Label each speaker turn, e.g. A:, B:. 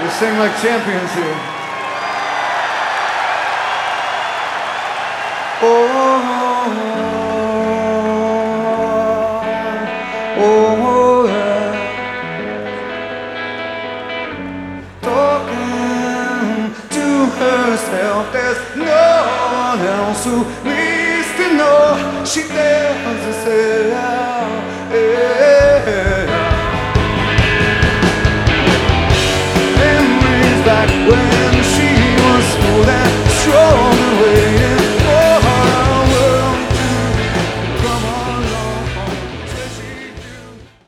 A: sing like champions here. Oh, yeah. Talking to herself, there's no one else who needs to know. She tells herself.